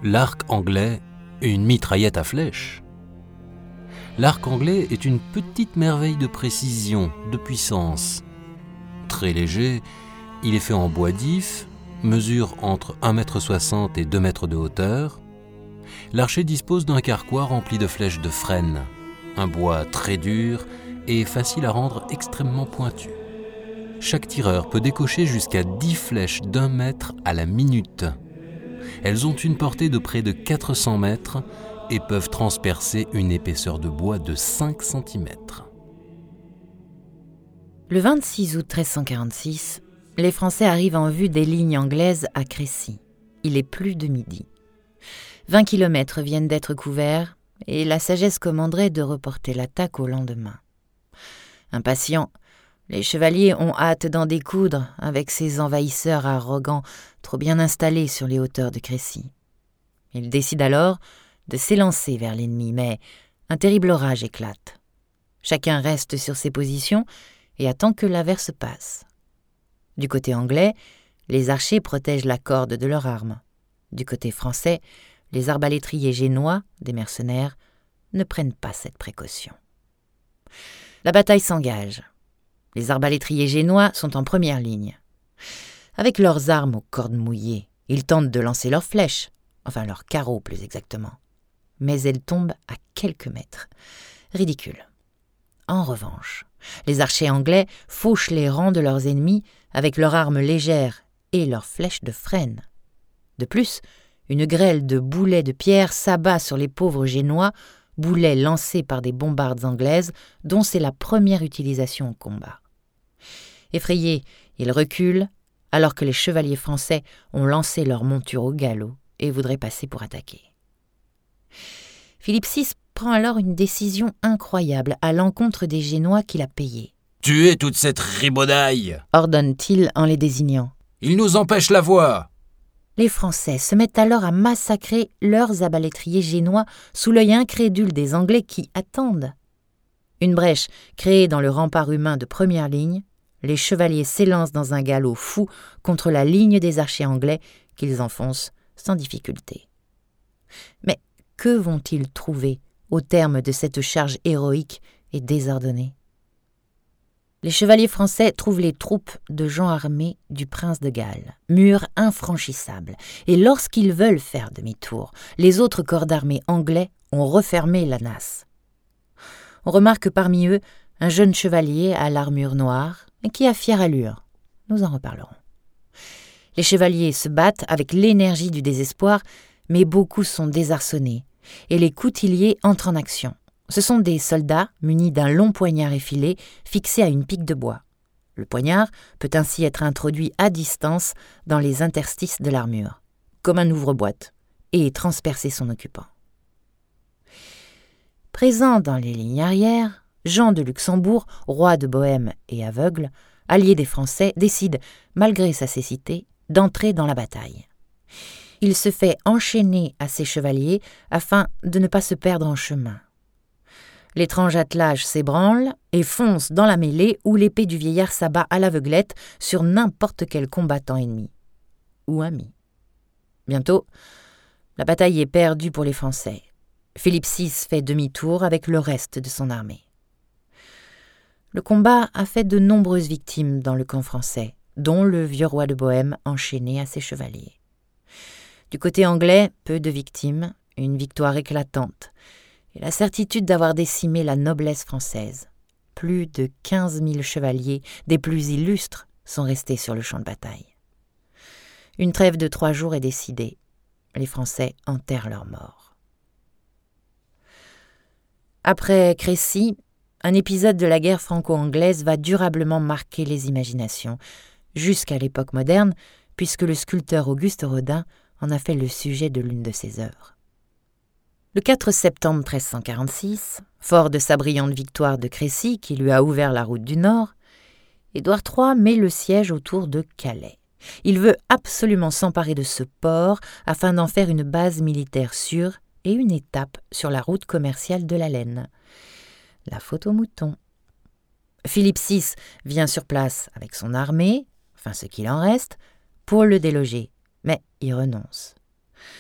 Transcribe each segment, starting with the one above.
L'arc anglais, une mitraillette à flèches. L'arc anglais est une petite merveille de précision, de puissance. Très léger, il est fait en bois d'if, mesure entre 1,60 m et 2 m de hauteur. L'archer dispose d'un carquois rempli de flèches de frêne, un bois très dur et facile à rendre extrêmement pointu. Chaque tireur peut décocher jusqu'à 10 flèches d'1 mètre à la minute. Elles ont une portée de près de 400 mètres et peuvent transpercer une épaisseur de bois de 5 cm. Le 26 août 1346, les Français arrivent en vue des lignes anglaises à Crécy. Il est plus de midi. 20 kilomètres viennent d'être couverts et la sagesse commanderait de reporter l'attaque au lendemain. Impatients, les chevaliers ont hâte d'en découdre avec ces envahisseurs arrogants trop bien installés sur les hauteurs de Crécy. Ils décident alors de s'élancer vers l'ennemi, mais un terrible orage éclate. Chacun reste sur ses positions et attend que l'averse passe. Du côté anglais, les archers protègent la corde de leurs armes. Du côté français, les arbalétriers génois, des mercenaires, ne prennent pas cette précaution. La bataille s'engage. Les arbalétriers génois sont en première ligne. Avec leurs armes aux cordes mouillées, ils tentent de lancer leurs flèches, enfin leurs carreaux plus exactement. Mais elles tombent à quelques mètres. Ridicule. En revanche, les archers anglais fauchent les rangs de leurs ennemis avec leurs armes légères et leurs flèches de frêne. De plus, une grêle de boulets de pierre s'abat sur les pauvres génois, boulets lancés par des bombardes anglaises dont c'est la première utilisation au combat. Effrayés, ils reculent alors que les chevaliers français ont lancé leur monture au galop et voudraient passer pour attaquer. Philippe VI prend alors une décision incroyable à l'encontre des Génois qu'il a payés. « Tuez toute cette ribaudaille !» ordonne-t-il en les désignant. « Ils nous empêchent la voie !» Les Français se mettent alors à massacrer leurs arbalétriers génois sous l'œil incrédule des Anglais qui attendent. Une brèche créée dans le rempart humain de première ligne, les chevaliers s'élancent dans un galop fou contre la ligne des archers anglais qu'ils enfoncent sans difficulté. Mais que vont-ils trouver au terme de cette charge héroïque et désordonnée ? Les chevaliers français trouvent les troupes de gens armés du prince de Galles, mur infranchissable, et lorsqu'ils veulent faire demi-tour, les autres corps d'armée anglais ont refermé la nasse. On remarque parmi eux un jeune chevalier à l'armure noire qui a fière allure. Nous en reparlerons. Les chevaliers se battent avec l'énergie du désespoir, mais beaucoup sont désarçonnés, et les coutilliers entrent en action. Ce sont des soldats munis d'un long poignard effilé fixé à une pique de bois. Le poignard peut ainsi être introduit à distance dans les interstices de l'armure, comme un ouvre-boîte, et transpercer son occupant. Présent dans les lignes arrières, Jean de Luxembourg, roi de Bohême et aveugle, allié des Français, décide, malgré sa cécité, d'entrer dans la bataille. Il se fait enchaîner à ses chevaliers afin de ne pas se perdre en chemin. L'étrange attelage s'ébranle et fonce dans la mêlée où l'épée du vieillard s'abat à l'aveuglette sur n'importe quel combattant ennemi ou ami. Bientôt, la bataille est perdue pour les Français. Philippe VI fait demi-tour avec le reste de son armée. Le combat a fait de nombreuses victimes dans le camp français, dont le vieux roi de Bohême enchaîné à ses chevaliers. Du côté anglais, peu de victimes, une victoire éclatante, et la certitude d'avoir décimé la noblesse française. Plus de 15 000 chevaliers, des plus illustres, sont restés sur le champ de bataille. Une trêve de 3 jours est décidée. Les Français enterrent leurs morts. Après Crécy, un épisode de la guerre franco-anglaise va durablement marquer les imaginations, jusqu'à l'époque moderne, puisque le sculpteur Auguste Rodin en a fait le sujet de l'une de ses œuvres. Le 4 septembre 1346, fort de sa brillante victoire de Crécy qui lui a ouvert la route du Nord, Édouard III met le siège autour de Calais. Il veut absolument s'emparer de ce port afin d'en faire une base militaire sûre et une étape sur la route commerciale de la laine. La faute aux moutons. Philippe VI vient sur place avec son armée, enfin ce qu'il en reste, pour le déloger, mais il renonce.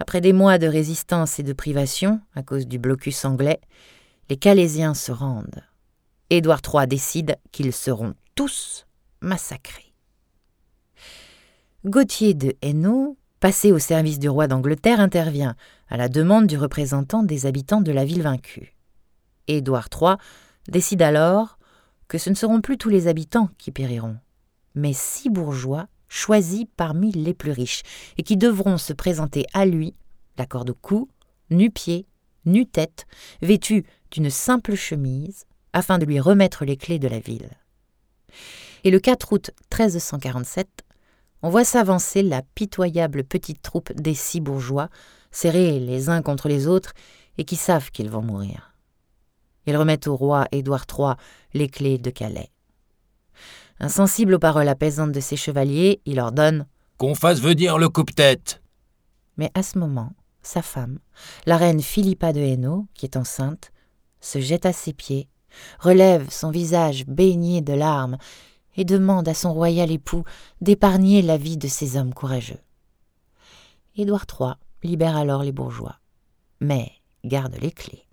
Après des mois de résistance et de privation, à cause du blocus anglais, les Calaisiens se rendent. Édouard III décide qu'ils seront tous massacrés. Gauthier de Hainaut, passé au service du roi d'Angleterre, intervient à la demande du représentant des habitants de la ville vaincue. Édouard III décide alors que ce ne seront plus tous les habitants qui périront, mais 6 bourgeois choisis parmi les plus riches et qui devront se présenter à lui, la corde au cou, nu-pieds, nu-tête, vêtus d'une simple chemise, afin de lui remettre les clés de la ville. Et le 4 août 1347, on voit s'avancer la pitoyable petite troupe des 6 bourgeois, serrés les uns contre les autres et qui savent qu'ils vont mourir. Ils remettent au roi Édouard III les clés de Calais. Insensible aux paroles apaisantes de ses chevaliers, il ordonne « Qu'on fasse venir le coupe-tête !» Mais à ce moment, sa femme, la reine Philippa de Hainaut, qui est enceinte, se jette à ses pieds, relève son visage baigné de larmes et demande à son royal époux d'épargner la vie de ces hommes courageux. Édouard III libère alors les bourgeois, mais garde les clés.